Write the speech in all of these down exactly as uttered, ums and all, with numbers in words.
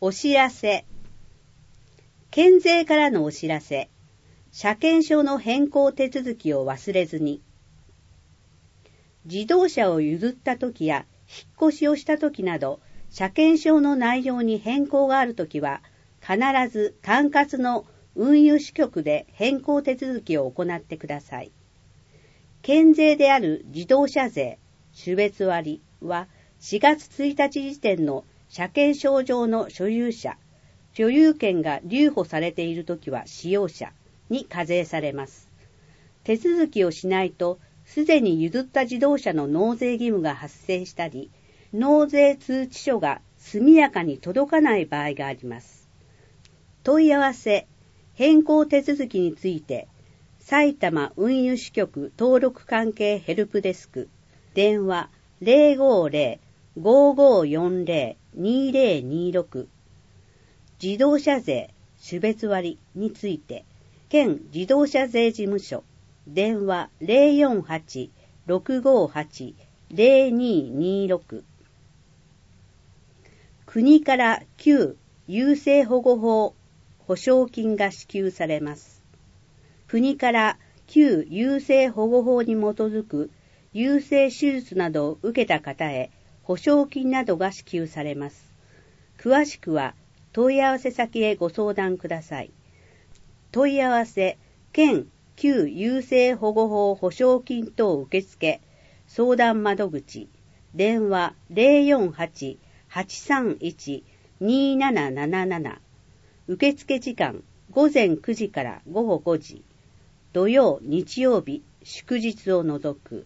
お知らせ。県税からのお知らせ。車検証の変更手続きを忘れずに。自動車を譲ったときや引っ越しをしたときなど、車検証の内容に変更があるときは、必ず管轄の運輸支局で変更手続きを行ってください。県税である自動車税、種別割はしがつついたち時点の車検証上の所有者、所有権が留保されているときは使用者に課税されます。手続きをしないと、すでに譲った自動車の納税義務が発生したり、納税通知書が速やかに届かない場合があります。問い合わせ、変更手続きについて、埼玉運輸支局登録関係ヘルプデスク、電話 ゼロごゼロ ごごよんゼロ にゼロにろく、自動車税、種別割について、県自動車税事務所、電話 ゼロよんはち ろくごはち ゼロににろく、国から旧優生保護法保証金が支給されます。国から旧優生保護法に基づく優生手術などを受けた方へ保証金などが支給されます。詳しくは問い合わせ先へご相談ください。問い合わせ、県旧優生保護法保証金等受付相談窓口、電話 ゼロよんはち はちさんいち になななななな、受付時間ごぜんくじからごごごじ、土曜、日曜日、祝日を除く。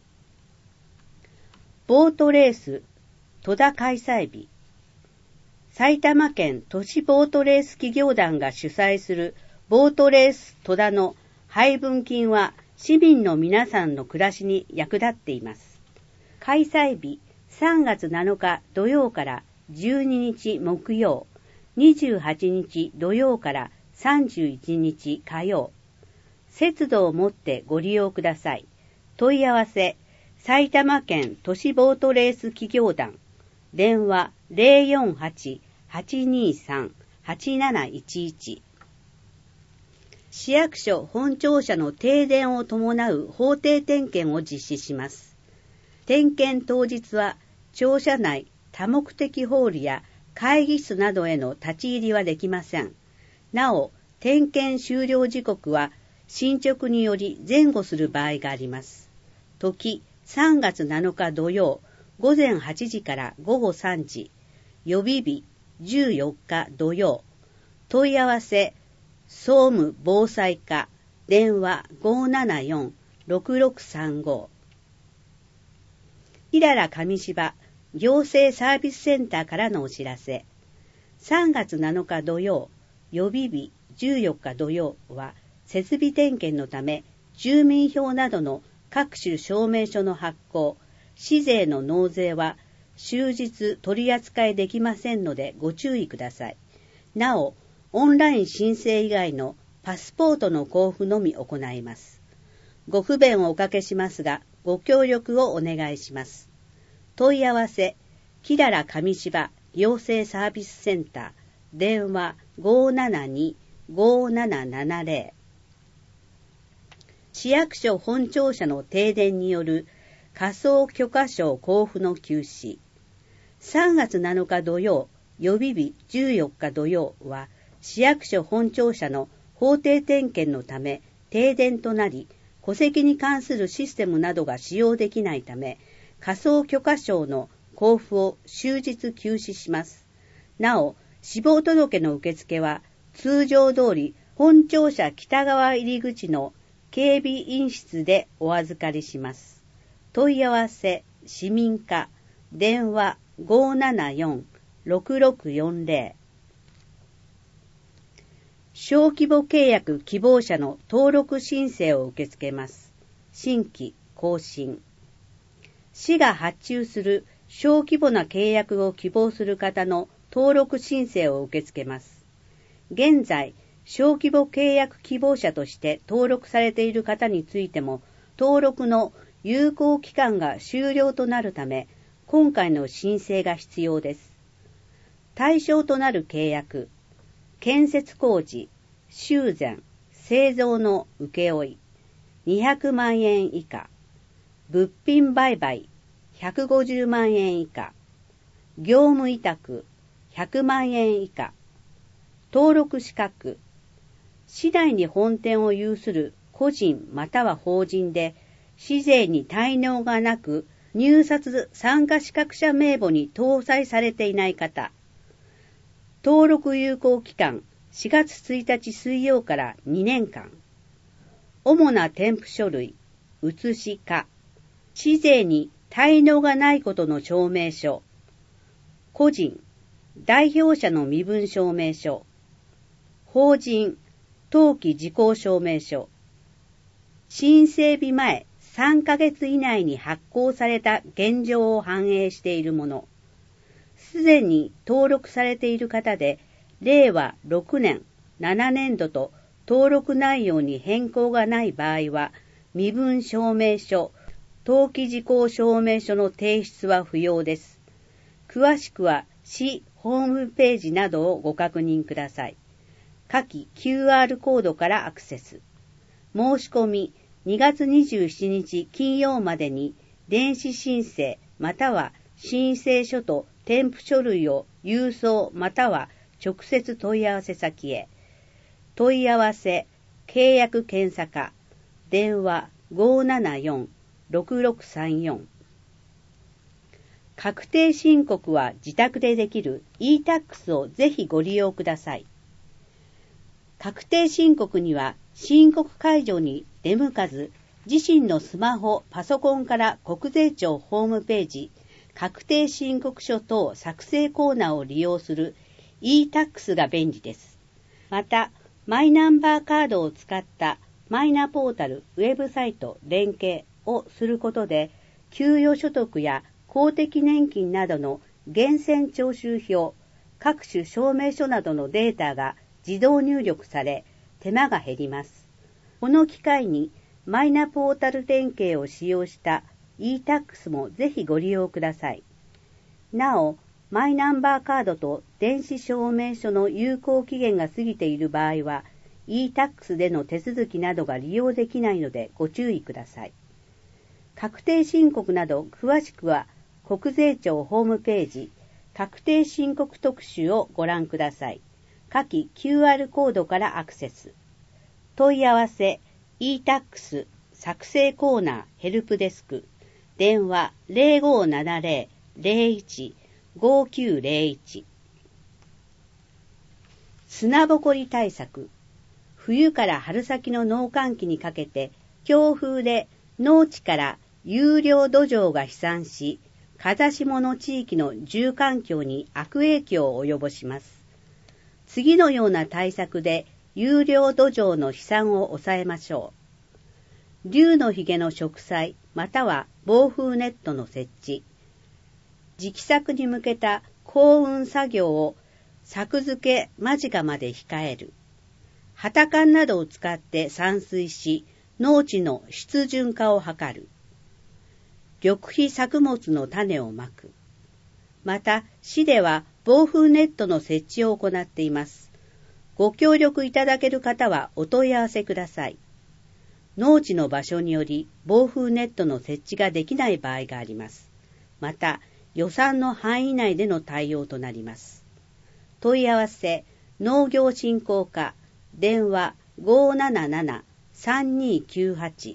ボートレース戸田開催日。埼玉県都市ボートレース企業団が主催するボートレース戸田の配分金は市民の皆さんの暮らしに役立っています。開催日さんがつなのか土曜からじゅうににち木曜、にじゅうはちにち土曜からさんじゅういちにち火曜。節度をもってご利用ください。問い合わせ、埼玉県都市ボートレース企業団、電話 ゼロよんはち はちにさん はちなないちいち。市役所本庁舎の停電を伴う法定点検を実施します。点検当日は、庁舎内多目的ホールや会議室などへの立ち入りはできません。なお、点検終了時刻は、進捗により前後する場合があります。時、さんがつなのか土曜、ごぜんはちじからごごさんじ、予備日、じゅうよっか土曜。問い合わせ、総務防災課、電話 ごーななよん ろくろくさんご。ひらら上芝行政サービスセンターからのお知らせ。さんがつなのか土曜、予備日じゅうよっか土曜は、設備点検のため、住民票などの各種証明書の発行、市税の納税は終日取り扱いできませんのでご注意ください。なお、オンライン申請以外のパスポートの交付のみ行います。ご不便をおかけしますが、ご協力をお願いします。問い合わせ、きらら上芝行政サービスセンター、電話 ごーななに ごーななななゼロ。市役所本庁舎の停電による仮想許可証交付の休止。さんがつなのか土曜、予備日じゅうよっか土曜は、市役所本庁舎の法定点検のため停電となり、戸籍に関するシステムなどが使用できないため、仮想許可証の交付を終日休止します。なお、死亡届の受付は通常通り本庁舎北側入り口の警備員室でお預かりします。問い合わせ、市民課、電話 ごーななよん ろくろくよんゼロ。小規模契約希望者の登録申請を受け付けます。新規更新。市が発注する小規模な契約を希望する方の登録申請を受け付けます。現在、小規模契約希望者として登録されている方についても、登録の有効期間が終了となるため、今回の申請が必要です。 対象となる契約、建設工事、修繕、製造の請負にひゃくまんえん以下、物品売買ひゃくごじゅうまんえん以下、業務委託ひゃくまんえん以下、登録資格、市内に本店を有する個人または法人で、市税に滞納がなく、入札参加資格者名簿に搭載されていない方、登録有効期間しがつついたち水曜からにねんかん、主な添付書類、写しか、市税に滞納がないことの証明書、個人、代表者の身分証明書、法人、登記時効証明書、申請日前さんかげつ以内に発行された現状を反映しているもの、すでに登録されている方で、れいわろくねん、ななねんどと登録内容に変更がない場合は、身分証明書、登記時効証明書の提出は不要です。詳しくは市ホームページなどをご確認ください。下記 キューアール コードからアクセス。申し込みにがつにじゅうしちにち金曜までに電子申請または申請書と添付書類を郵送または直接問い合わせ先へ。問い合わせ、契約検査課、電話 ごーななよん ろくろくさんよん。確定申告は自宅でできる イータックス をぜひご利用ください。確定申告には申告会場に出向かず、自身のスマホ、パソコンから国税庁ホームページ、確定申告書等作成コーナーを利用する イータックス が便利です。また、マイナンバーカードを使ったマイナポータルウェブサイト連携をすることで、給与所得や公的年金などの源泉徴収票、各種証明書などのデータが自動入力され、手間が減ります。この機会にマイナポータル連携を使用した イータックス もぜひご利用ください。なお、マイナンバーカードと電子証明書の有効期限が過ぎている場合は、イータックス での手続きなどが利用できないのでご注意ください。確定申告など詳しくは国税庁ホームページ確定申告特集をご覧ください。下記 キューアール コードからアクセス。問い合わせ イータックス 作成コーナーヘルプデスク電話 ぜろごーななぜろ ぜろいち ごきゅうぜろいち。砂ぼこり対策。冬から春先の農閑期にかけて強風で農地から有料土壌が飛散し、風下の地域の住環境に悪影響を及ぼします。次のような対策で有料土壌の飛散を抑えましょう。竜のひげの植栽または防風ネットの設置。時期作に向けた耕運作業を作付け間近まで控える。旗缶などを使って散水し、農地の湿潤化を図る。緑肥作物の種をまく。また、市では防風ネットの設置を行っています。ご協力いただける方はお問い合わせください。農地の場所により防風ネットの設置ができない場合があります。また、予算の範囲内での対応となります。問い合わせ、農業振興課、電話 ごーなななな さんにーきゅうはち。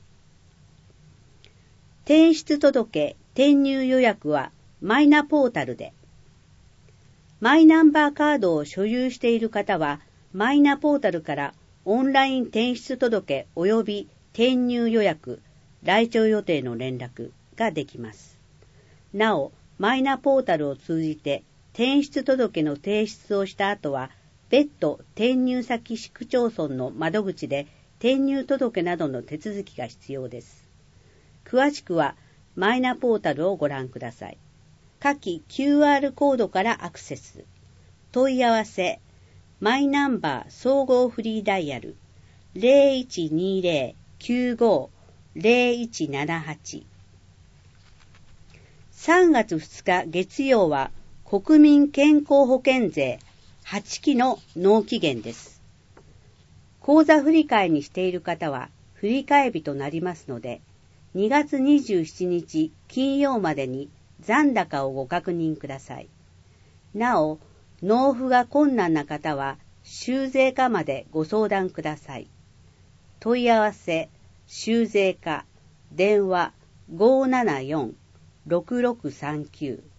転出届、転入予約はマイナポータルで。マイナンバーカードを所有している方は、マイナポータルからオンライン転出届及び転入予約、来庁予定の連絡ができます。なお、マイナポータルを通じて転出届の提出をした後は、別途転入先市区町村の窓口で転入届などの手続きが必要です。詳しくはマイナポータルをご覧ください。下記 キューアール コードからアクセス。問い合わせ、マイナンバー総合フリーダイヤル ぜろいちにぜろ きゅうご ぜろいちななはち。さんがつふつか月曜は国民健康保険税はちきの納期限です。口座振替にしている方は振替日となりますので、にがつにじゅうしちにち金曜までに残高をご確認ください。なお、納付が困難な方は修税課までご相談ください。問い合わせ、修税課、電話 ごーななよん ろくろくさんきゅう